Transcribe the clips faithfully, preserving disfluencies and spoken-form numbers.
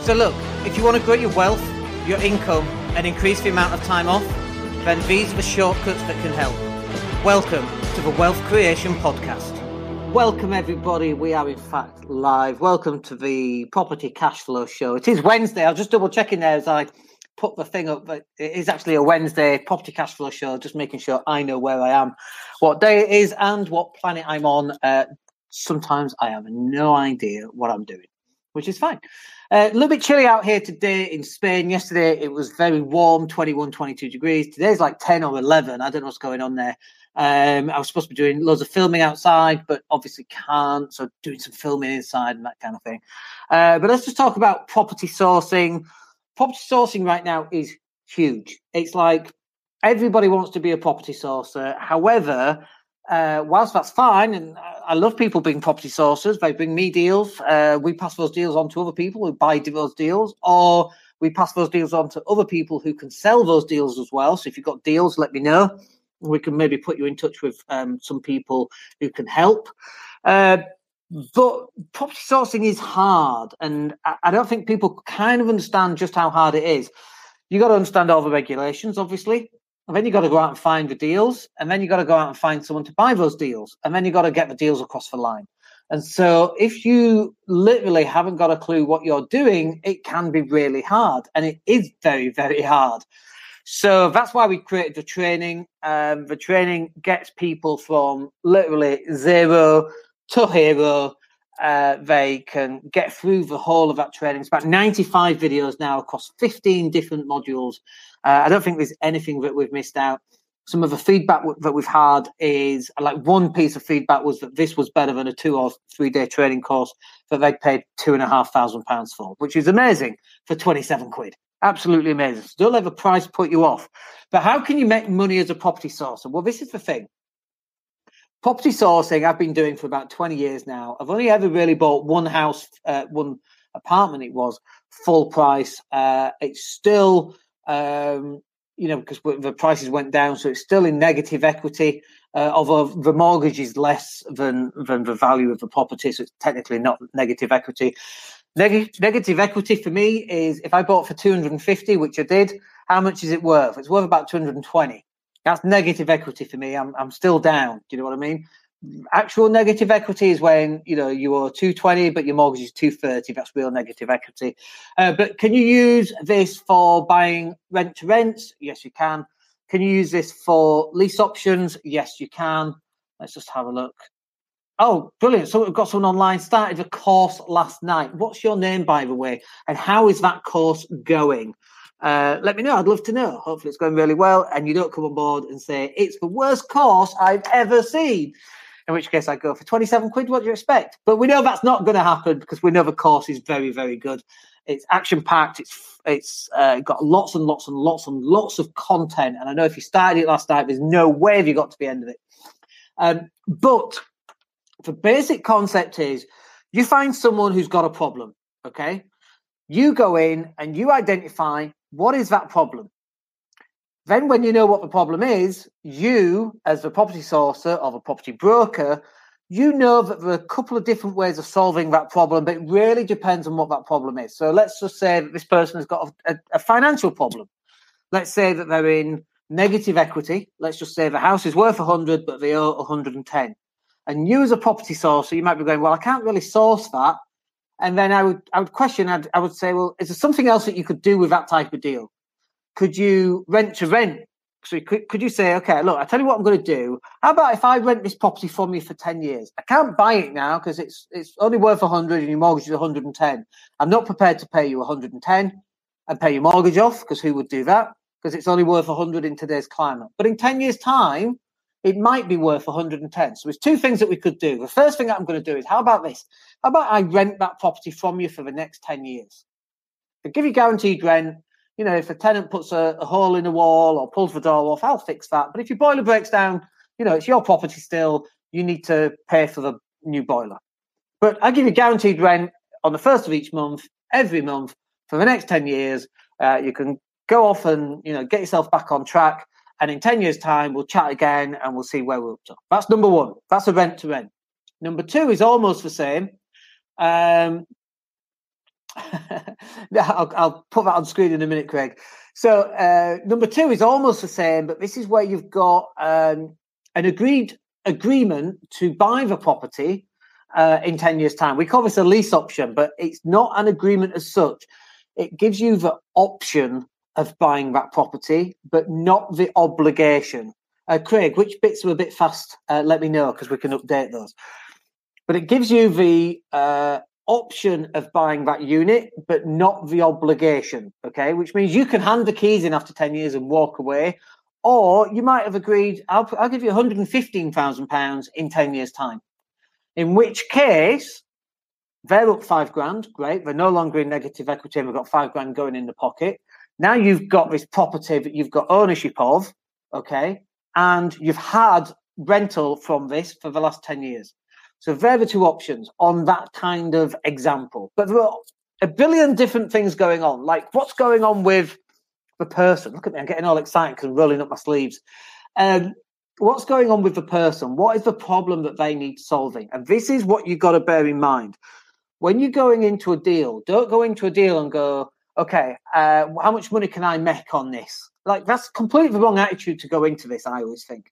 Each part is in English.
So look, if you want to grow your wealth, your income, and increase the amount of time off, then these are the shortcuts that can help. Welcome to the Wealth Creation Podcast. Welcome everybody, we are in fact live. Welcome to the Property Cash Flow Show. It is Wednesday, I was just double checking there as I put the thing up, but it is actually a Wednesday Property Cash Flow Show, just making sure I know where I am, what day it is and what planet I'm on. Uh, sometimes I have no idea what I'm doing, which is fine. Uh, a little bit chilly out here today in Spain. Yesterday it was very warm, twenty-one, twenty-two degrees. Today's like ten or eleven. I don't know what's going on there. Um, I was supposed to be doing loads of filming outside, but obviously can't. So doing some filming inside and that kind of thing. Uh, but let's just talk about property sourcing. Property sourcing right now is huge. It's like everybody wants to be a property sourcer. However, uh, whilst that's fine, and I love people being property sourcers, they bring me deals. Uh, we pass those deals on to other people who buy those deals, or we pass those deals on to other people who can sell those deals as well. So if you've got deals, let me know. We can maybe put you in touch with um, some people who can help. Uh, but property sourcing is hard, and I, I don't think people kind of understand just how hard it is. You got to understand all the regulations, obviously, and then you got to go out and find the deals, and then you got to go out and find someone to buy those deals, and then you got to get the deals across the line. And so if you literally haven't got a clue what you're doing, it can be really hard, and it is very, very hard. So that's why we created the training. Um, the training gets people from literally zero to hero. Uh, they can get through the whole of that training. It's about ninety-five videos now across fifteen different modules. Uh, I don't think there's anything that we've missed out. Some of the feedback w- that we've had is, like, one piece of feedback was that this was better than a two or three day training course that they paid two and a half thousand pounds for, which is amazing for twenty-seven quid. Absolutely amazing. So don't let the price put you off. But how can you make money as a property sourcer? Well, this is the thing. Property sourcing I've been doing for about twenty years now. I've only ever really bought one house, uh, one apartment. It was full price. Uh, it's still, um, you know, because the prices went down, so it's still in negative equity. Uh, although the mortgage is less than than the value of the property, so it's technically not negative equity. Neg- negative equity for me is if I bought for two hundred fifty, which I did, how much is it worth? It's worth about two hundred twenty. That's negative equity for me. I'm I'm still down. Do you know what I mean? Actual negative equity is when, you know, you owe two hundred twenty, but your mortgage is two hundred thirty. That's real negative equity. Uh, but can you use this for buying rent to rents? Yes, you can. Can you use this for lease options? Yes, you can. Let's just have a look. Oh, brilliant. So we've got someone online, started a course last night. What's your name, by the way? And how is that course going? Uh, let me know. I'd love to know. Hopefully it's going really well. And you don't come on board and say, it's the worst course I've ever seen. In which case I go, for twenty-seven quid, what do you expect? But we know that's not going to happen because we know the course is very, very good. It's action-packed. It's it's uh, got lots and lots and lots and lots of content. And I know if you started it last night, there's no way have you got to the end of it. Um, but... The basic concept is you find someone who's got a problem, okay? You go in and you identify what is that problem. Then when you know what the problem is, you, as the property sourcer or the property broker, you know that there are a couple of different ways of solving that problem, but it really depends on what that problem is. So let's just say that this person has got a, a financial problem. Let's say that they're in negative equity. Let's just say the house is worth one hundred, but they owe one hundred ten. And you as a property sourcer, you might be going, well, I can't really source that. And then I would I would question, I'd, I would say, well, is there something else that you could do with that type of deal? Could you rent to rent? So could, could you say, okay, look, I tell you what I'm going to do. How about if I rent this property from you for ten years? I can't buy it now because it's it's only worth one hundred and your mortgage is one hundred ten. I'm not prepared to pay you one hundred ten and pay your mortgage off, because who would do that? Because it's only worth one hundred in today's climate. But in ten years' time, it might be worth one hundred ten. So there's two things that we could do. The first thing that I'm going to do is, how about this? How about I rent that property from you for the next ten years? I give you guaranteed rent. You know, if a tenant puts a, a hole in the wall or pulls the door off, I'll fix that. But if your boiler breaks down, you know, it's your property still. You need to pay for the new boiler. But I give you guaranteed rent on the first of each month, every month, for the next ten years. Uh, you can go off and, you know, get yourself back on track. And in ten years' time, we'll chat again and we'll see where we're up to. That's number one. That's a rent to rent. Number two is almost the same. Um, I'll, I'll put that on screen in a minute, Craig. So uh, number two is almost the same, but this is where you've got um, an agreed agreement to buy the property uh, in ten years' time. We call this a lease option, but it's not an agreement as such. It gives you the option of buying that property, but not the obligation. Uh, Craig, which bits are a bit fast? Uh, let me know, because we can update those. But it gives you the uh, option of buying that unit, but not the obligation, okay? Which means you can hand the keys in after ten years and walk away, or you might have agreed, I'll, I'll give you one hundred fifteen thousand pounds in ten years' time. In which case, they're up five grand, great. They're no longer in negative equity and they've got five grand going in the pocket. Now you've got this property that you've got ownership of, okay? And you've had rental from this for the last ten years. So they're the two options on that kind of example. But there are a billion different things going on. Like what's going on with the person? Look at me, I'm getting all excited because I'm rolling up my sleeves. Um, what's going on with the person? What is the problem that they need solving? And this is what you've got to bear in mind. When you're going into a deal, don't go into a deal and go, okay, uh, how much money can I make on this? Like that's completely the wrong attitude to go into this, I always think.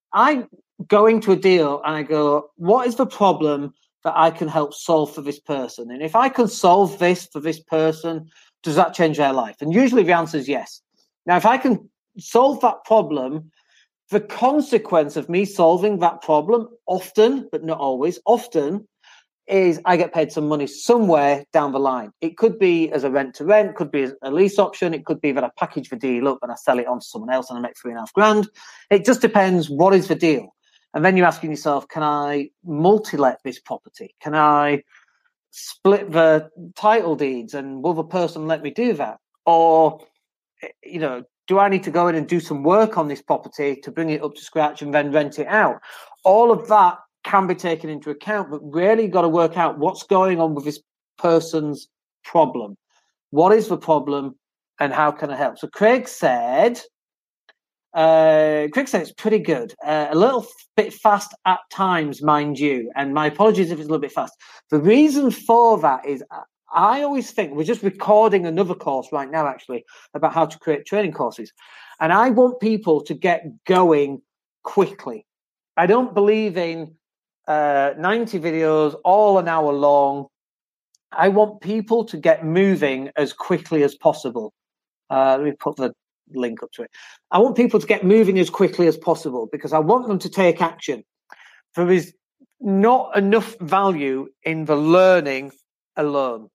I go into a deal and I go, what is the problem that I can help solve for this person? And if I can solve this for this person, does that change their life? And usually the answer is yes. Now, if I can solve that problem, the consequence of me solving that problem often, but not always, often is I get paid some money somewhere down the line. It could be as a rent to rent, could be as a lease option. It could be that I package the deal up and I sell it on to someone else and I make three and a half grand. It just depends what is the deal. And then you're asking yourself, can I multi-let this property? Can I split the title deeds and will the person let me do that? Or, you know, do I need to go in and do some work on this property to bring it up to scratch and then rent it out? All of that can be taken into account, but really you've got to work out what's going on with this person's problem. What is the problem and how can I help? So Craig said, uh, Craig said it's pretty good. Uh, a little bit fast at times, mind you, and my apologies if it's a little bit fast. The reason for that is I always think, we're just recording another course right now actually about how to create training courses. And I want people to get going quickly. I don't believe in Uh, ninety videos, all an hour long. I want people to get moving as quickly as possible. Uh, let me put the link up to it. I want people to get moving as quickly as possible because I want them to take action. There is not enough value in the learning alone.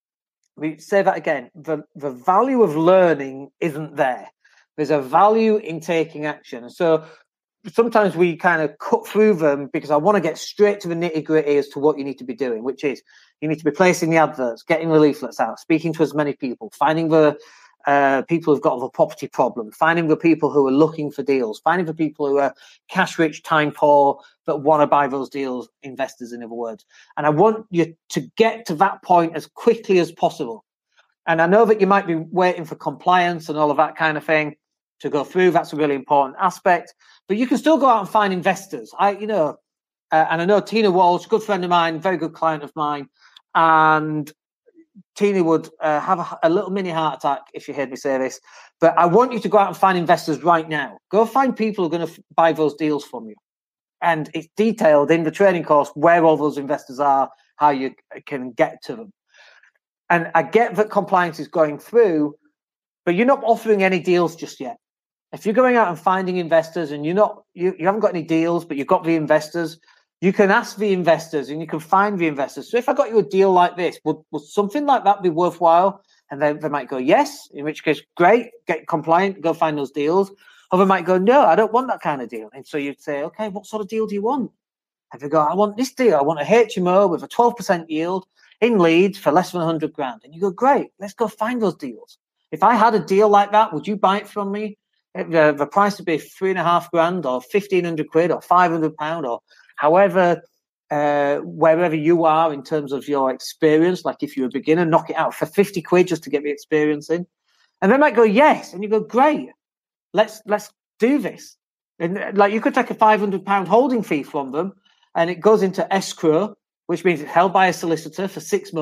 We say that again. The, the value of learning isn't there. There's a value in taking action. So sometimes we kind of cut through them because I want to get straight to the nitty gritty as to what you need to be doing, which is you need to be placing the adverts, getting the leaflets out, speaking to as many people, finding the uh, people who've got the property problem, finding the people who are looking for deals, finding the people who are cash rich, time poor, that want to buy those deals, investors in other words. And I want you to get to that point as quickly as possible. And I know that you might be waiting for compliance and all of that kind of thing to go through. That's a really important aspect. But you can still go out and find investors. I, you know, uh, and I know Tina Walsh, good friend of mine, very good client of mine, and Tina would uh, have a, a little mini heart attack if she heard me say this. But I want you to go out and find investors right now. Go find people who are going to f- buy those deals from you. And it's detailed in the training course where all those investors are, how you can get to them. And I get that compliance is going through, but you're not offering any deals just yet. If you're going out and finding investors and you're not, you, you haven't got any deals, but you've got the investors, you can ask the investors and you can find the investors. So if I got you a deal like this, would, would something like that be worthwhile? And then they might go, yes, in which case, great, get compliant, go find those deals. Or they might go, no, I don't want that kind of deal. And so you'd say, okay, what sort of deal do you want? And they go, I want this deal. I want a H M O with a twelve percent yield in Leeds for less than one hundred grand. And you go, great, let's go find those deals. If I had a deal like that, would you buy it from me? The, the price would be three and a half grand or fifteen hundred quid or five hundred pound or however, uh, wherever you are in terms of your experience. Like if you're a beginner, knock it out for fifty quid just to get the experience in. And they might go, yes. And you go, great, let's, let's do this. And like you could take a five hundred pound holding fee from them and it goes into escrow, which means it's held by a solicitor for six months.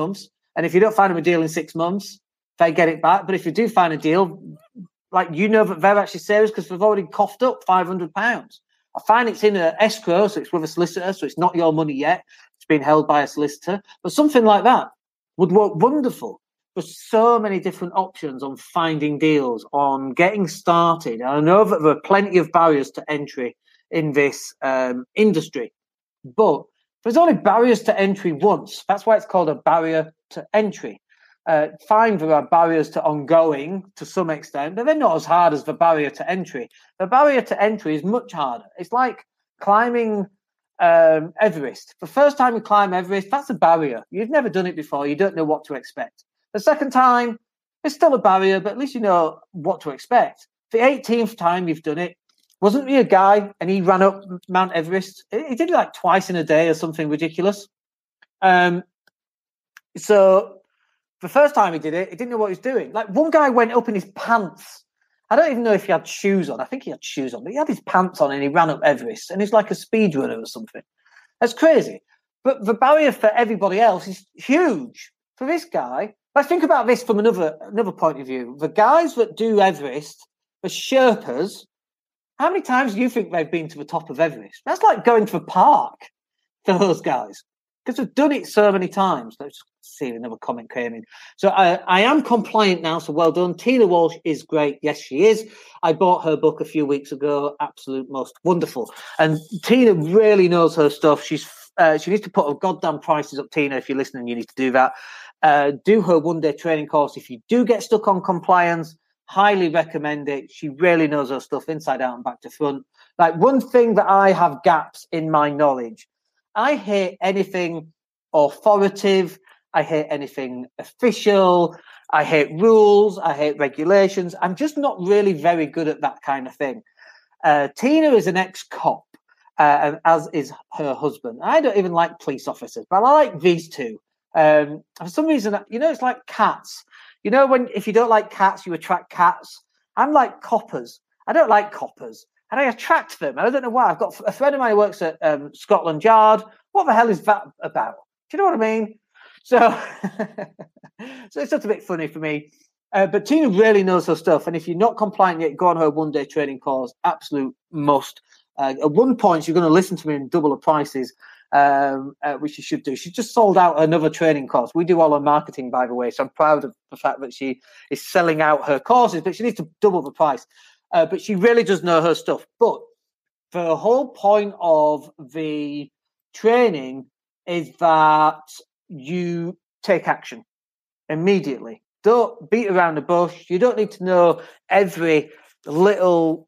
And if you don't find them a deal in six months, they get it back. But if you do find a deal, like, you know that they're actually serious because they've already coughed up five hundred pounds. I find it's in an escrow, so it's with a solicitor, so it's not your money yet. It's been held by a solicitor. But something like that would work wonderful. There's so many different options on finding deals, on getting started. And I know that there are plenty of barriers to entry in this um, industry, but there's only barriers to entry once. That's why it's called a barrier to entry. Uh, fine, there are barriers to ongoing to some extent, but they're not as hard as the barrier to entry. The barrier to entry is much harder. It's like climbing um, Everest. The first time you climb Everest, that's a barrier. You've never done it before. You don't know what to expect. The second time, it's still a barrier, but at least you know what to expect. The eighteenth time you've done it, wasn't he a guy and he ran up Mount Everest? He did it like twice in a day or something ridiculous. Um, so the first time he did it, he didn't know what he was doing. Like, one guy went up in his pants. I don't even know if he had shoes on. I think he had shoes on, but he had his pants on and he ran up Everest, and he's like a speedrunner or something. That's crazy. But the barrier for everybody else is huge. For this guy, let's think about this from another another point of view. The guys that do Everest, the Sherpas, how many times do you think they've been to the top of Everest? That's like going to the park for those guys, because they've done it so many times. Let's see another comment came in. So I, I am compliant now, so well done. Tina Walsh is great. Yes, she is. I bought her book a few weeks ago. Absolute most wonderful. And Tina really knows her stuff. She's uh, she needs to put her goddamn prices up. Tina, if you're listening, you need to do that. Uh, do her one-day training course. If you do get stuck on compliance, highly recommend it. She really knows her stuff inside out and back to front. Like, one thing that I have gaps in my knowledge, I hate anything authoritative. I hate anything official. I hate rules. I hate regulations. I'm just not really very good at that kind of thing. Uh, Tina is an ex-cop, uh, as is her husband. I don't even like police officers, but I like these two. Um, for some reason, you know, it's like cats. You know, when if you don't like cats, you attract cats. I'm like coppers. I don't like coppers, and I attract them. And I don't know why. I've got a friend of mine who works at um, Scotland Yard. What the hell is that about? Do you know what I mean? So, so it's just a bit funny for me. Uh, but Tina really knows her stuff. And if you're not compliant yet, go on her one-day training course. Absolute must. Uh, at one point, you're going to listen to me and double the prices, um, uh, which you should do. She just sold out another training course. We do all her marketing, by the way. So I'm proud of the fact that she is selling out her courses, but she needs to double the price. Uh, but she really does know her stuff. But the whole point of the training is that you take action immediately. Don't beat around the bush. You don't need to know every little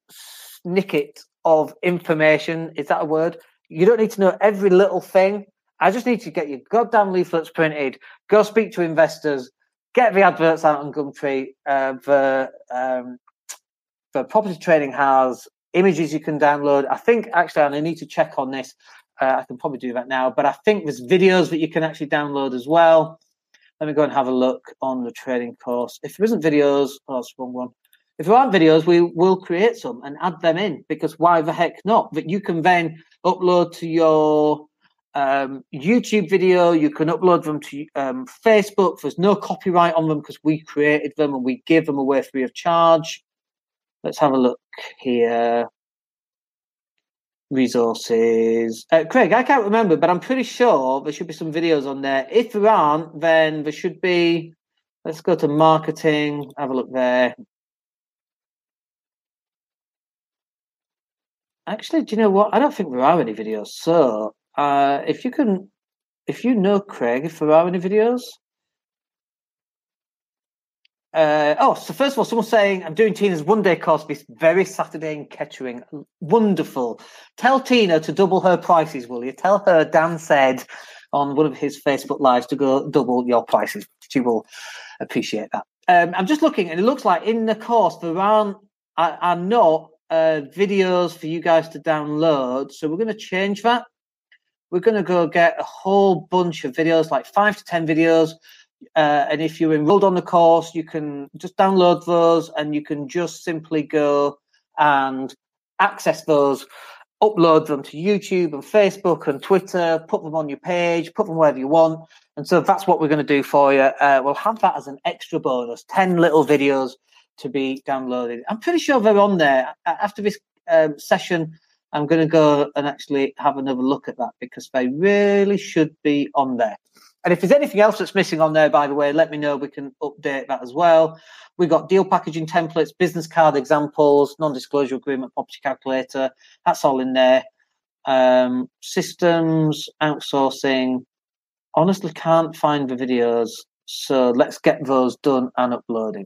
snicket of information. Is that a word? You don't need to know every little thing. I just need to get your goddamn leaflets printed, go speak to investors, get the adverts out on Gumtree. Uh, the, um, the property trading has images you can download. I think, actually, and I need to check on this, Uh, I can probably do that now, but I think there's videos that you can actually download as well. Let me go and have a look on the trading course. If there isn't videos, oh, that's the wrong one. If there aren't videos, we will create some and add them in, because why the heck not? That you can then upload to your um, YouTube video. You can upload them to um, Facebook. There's no copyright on them because we created them and we give them away free of charge. Let's have a look here. Resources. Uh, Craig, I can't remember, but I'm pretty sure there should be some videos on there. If there aren't, then there should be. Let's go to marketing, have a look there. Actually, do you know what? I don't think there are any videos. So uh, if you can, if you know, Craig, if there are any videos. Uh, oh, so first of all, someone's saying, I'm doing Tina's one-day course this very Saturday in Kettering. Wonderful. Tell Tina to double her prices, will you? Tell her Dan said on one of his Facebook Lives to go double your prices. She will appreciate that. Um, I'm just looking, and it looks like in the course there aren't, are, are not uh, videos for you guys to download. So we're going to change that. We're going to go get a whole bunch of videos, like five to ten videos. Uh, and if you're enrolled on the course, you can just download those and you can just simply go and access those upload them to YouTube and Facebook and Twitter, put them on your page, put them wherever you want. And so that's what we're going to do for you. Uh, we'll have that as an extra bonus, ten little videos to be downloaded. I'm pretty sure they're on there. After this um, session, I'm going to go and actually have another look at that because they really should be on there. And if there's anything else that's missing on there, by the way, let me know. We can update that as well. We've got deal packaging templates, business card examples, non-disclosure agreement, property calculator. That's all in there. Um, systems, outsourcing. Honestly, can't find the videos. So let's get those done and uploaded.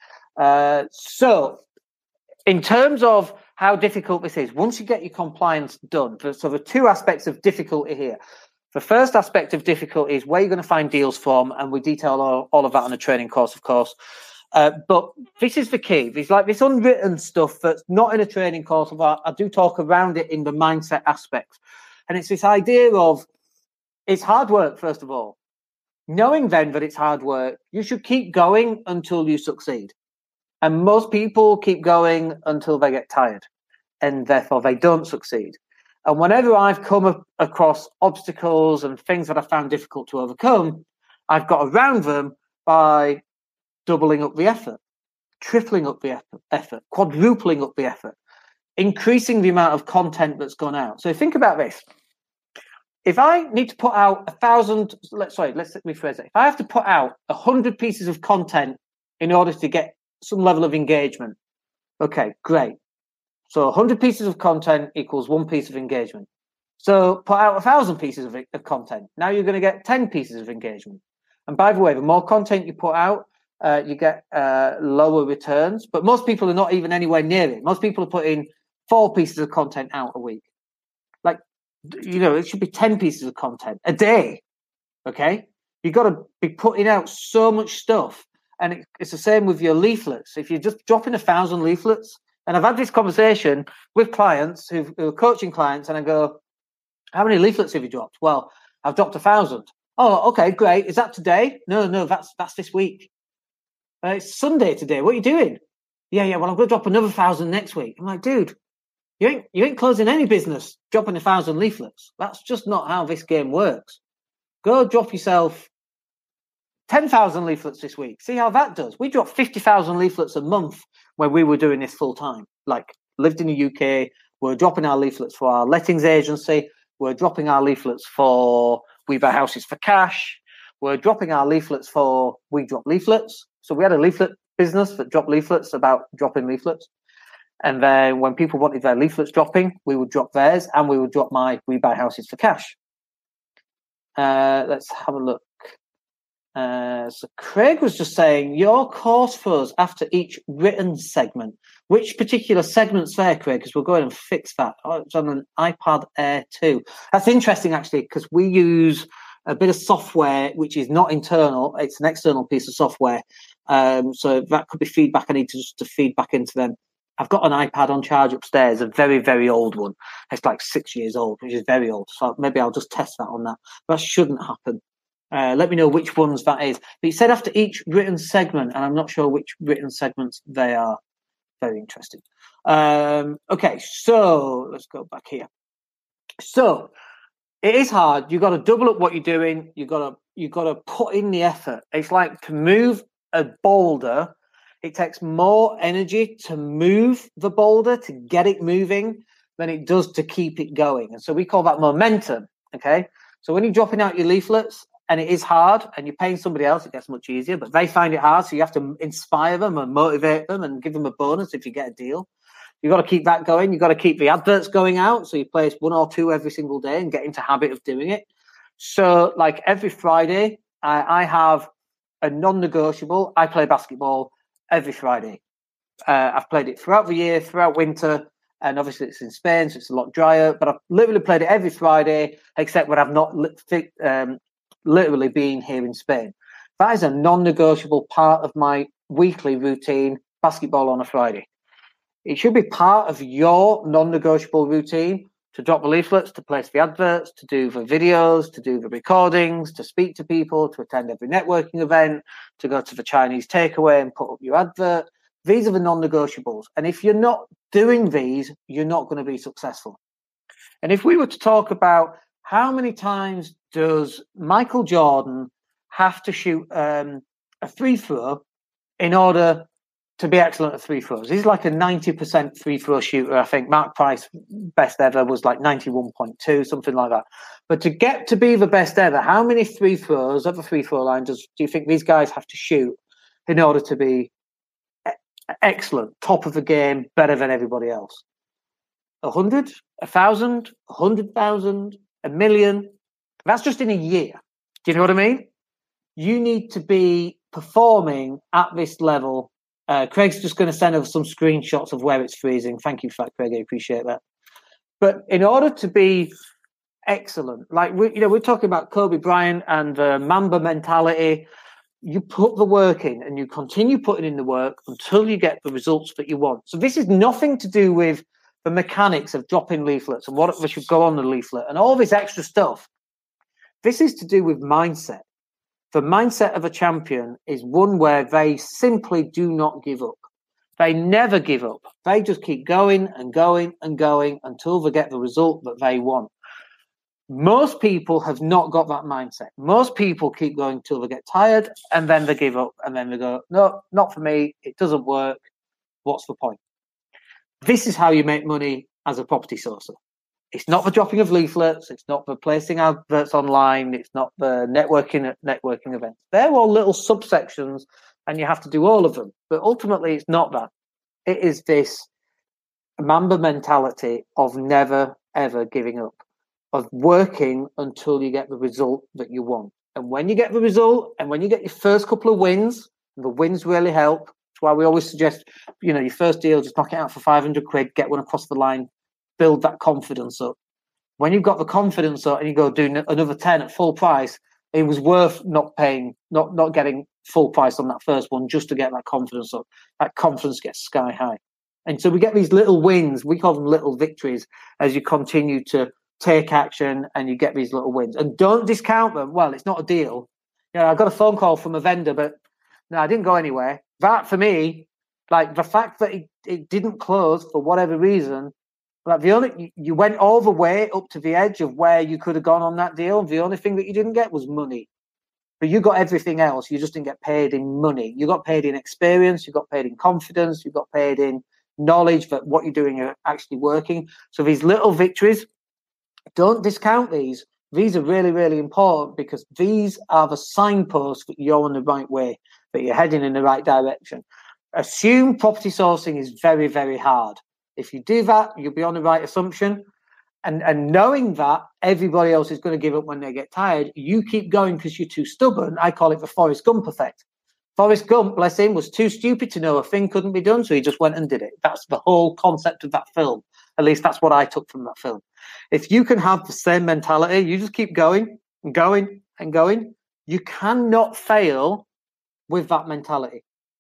Uh, so in terms of how difficult this is, once you get your compliance done, so there are two aspects of difficulty here. The first aspect of difficulty is where you're going to find deals from, and we detail all, all of that on a training course, of course. Uh, but this is the key. There's like this unwritten stuff that's not in a training course. But I do talk around it in the mindset aspect. And it's this idea of it's hard work, first of all. Knowing then that it's hard work, you should keep going until you succeed. And most people keep going until they get tired, and therefore they don't succeed. And whenever I've come up across obstacles and things that I found difficult to overcome, I've got around them by doubling up the effort, tripling up the effort, quadrupling up the effort, increasing the amount of content that's gone out. So think about this. If I need to put out a thousand, let's sorry, let's rephrase it. If I have to put out a hundred pieces of content in order to get some level of engagement, okay, great. So one hundred pieces of content equals one piece of engagement. So put out one thousand pieces of, of content. Now you're going to get ten pieces of engagement. And by the way, the more content you put out, uh, you get uh, lower returns. But most people are not even anywhere near it. Most people are putting four pieces of content out a week. Like, you know, it should be ten pieces of content a day. Okay? You've got to be putting out so much stuff. And it, it's the same with your leaflets. If you're just dropping a thousand leaflets, and I've had this conversation with clients who are coaching clients, and I go, how many leaflets have you dropped? Well, I've dropped a thousand. Oh, okay, great. Is that today? No, no, that's that's this week. Uh, it's Sunday today. What are you doing? Yeah, yeah, well, I'm going to drop another thousand next week. I'm like, dude, you ain't, you ain't closing any business dropping a thousand leaflets. That's just not how this game works. Go drop yourself ten thousand leaflets this week. See how that does. We dropped fifty thousand leaflets a month when we were doing this full time. Like, lived in the U K, we're dropping our leaflets for our lettings agency, we're dropping our leaflets for We Buy Houses for Cash, we're dropping our leaflets for We Drop Leaflets. So we had a leaflet business that dropped leaflets about dropping leaflets. And then when people wanted their leaflets dropping, we would drop theirs, and we would drop my We Buy Houses for Cash. Uh, let's have a look. Uh, so Craig was just saying, your course for us after each written segment. Which particular segment's there, Craig? Because we'll go ahead and fix that. Oh, it's on an iPad Air two. That's interesting, actually, because we use a bit of software which is not internal. It's an external piece of software. Um, so that could be feedback I need to just to feed back into them. I've got an iPad on charge upstairs, a very, very old one. It's like six years old, which is very old. So maybe I'll just test that on that. That shouldn't happen. Uh, let me know which ones that is. But you said after each written segment, and I'm not sure which written segments they are. Very interesting. Um, okay, so let's go back here. So it is hard. You've got to double up what you're doing. You've got to you've got to put in the effort. It's like to move a boulder. It takes more energy to move the boulder, to get it moving, than it does to keep it going. And so we call that momentum. Okay. So when you're dropping out your leaflets, and it is hard, and you're paying somebody else, it gets much easier, but they find it hard, so you have to inspire them and motivate them and give them a bonus if you get a deal. You've got to keep that going. You've got to keep the adverts going out, so you place one or two every single day and get into habit of doing it. So, like every Friday, I, I have a non-negotiable. I play basketball every Friday. Uh, I've played it throughout the year, throughout winter, and obviously it's in Spain, so it's a lot drier, but I've literally played it every Friday, except when I've not li- um, literally being here in Spain. That is a non-negotiable part of my weekly routine, basketball on a Friday. It should be part of your non-negotiable routine to drop the leaflets, to place the adverts, to do the videos, to do the recordings, to speak to people, to attend every networking event, to go to the Chinese takeaway and put up your advert. These are the non-negotiables. And if you're not doing these, you're not going to be successful. And if we were to talk about how many times does Michael Jordan have to shoot um, a free throw in order to be excellent at free throws? He's like a ninety percent free throw shooter. I think Mark Price, best ever, was like ninety-one point two, something like that. But to get to be the best ever, how many free throws at the free throw line does do you think these guys have to shoot in order to be excellent, top of the game, better than everybody else? A hundred, a thousand, a hundred thousand, a million? That's just in a year. Do you know what I mean? You need to be performing at this level. Uh, Craig's just going to send us some screenshots of where it's freezing. Thank you for that, Craig. I appreciate that. But in order to be excellent, like we, you know, we're talking about Kobe Bryant and the Mamba mentality. You put the work in and you continue putting in the work until you get the results that you want. So this is nothing to do with the mechanics of dropping leaflets and what should go on the leaflet and all this extra stuff. This is to do with mindset. The mindset of a champion is one where they simply do not give up. They never give up. They just keep going and going and going until they get the result that they want. Most people have not got that mindset. Most people keep going till they get tired and then they give up and then they go, no, not for me. It doesn't work. What's the point? This is how you make money as a property sourcer. It's not the dropping of leaflets. It's not the placing adverts online. It's not the networking networking events. They're all little subsections and you have to do all of them. But ultimately, it's not that. It is this Mamba mentality of never, ever giving up, of working until you get the result that you want. And when you get the result and when you get your first couple of wins, the wins really help. That's why we always suggest, you know, your first deal, just knock it out for five hundred quid, get one across the line, build that confidence up. When you've got the confidence up and you go do another ten at full price, it was worth not paying, not, not getting full price on that first one just to get that confidence up. That confidence gets sky high. And so we get these little wins, we call them little victories, as you continue to take action and you get these little wins. And don't discount them. Well, it's not a deal. You know, I got a phone call from a vendor, but no, I didn't go anywhere. That, for me, like the fact that it, it didn't close for whatever reason, like the only, you went all the way up to the edge of where you could have gone on that deal. The only thing that you didn't get was money. But you got everything else. You just didn't get paid in money. You got paid in experience. You got paid in confidence. You got paid in knowledge that what you're doing are actually working. So these little victories, don't discount these. These are really, really important because these are the signposts that you're on the right way, that you're heading in the right direction. Assume property sourcing is very, very hard. If you do that, you'll be on the right assumption. And, and knowing that everybody else is going to give up when they get tired, you keep going because you're too stubborn. I call it the Forrest Gump effect. Forrest Gump, bless him, was too stupid to know a thing couldn't be done, so he just went and did it. That's the whole concept of that film. At least that's what I took from that film. If you can have the same mentality, you just keep going and going and going. You cannot fail with that mentality.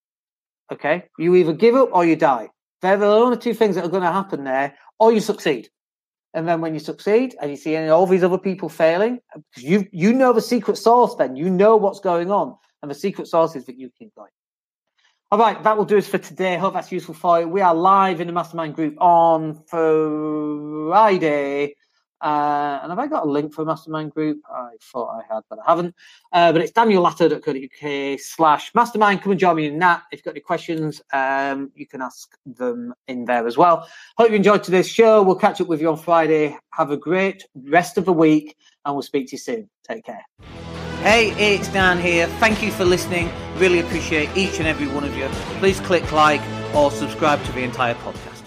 Okay? You either give up or you die. They're the only two things that are going to happen there, or you succeed. And then when you succeed and you see all these other people failing, you you know the secret sauce then. You know what's going on. And the secret sauce is that you keep going. All right, that will do us for today. Hope that's useful for you. We are live in the Mastermind group on Friday. Uh, and have I got a link for a Mastermind group? I thought I had, but I haven't. Uh, but it's daniel latto dot co dot uk slash mastermind. Come and join me in that. If you've got any questions, um, you can ask them in there as well. Hope you enjoyed today's show. We'll catch up with you on Friday. Have a great rest of the week, and we'll speak to you soon. Take care. Hey, it's Dan here. Thank you for listening. Really appreciate each and every one of you. Please click like or subscribe to the entire podcast.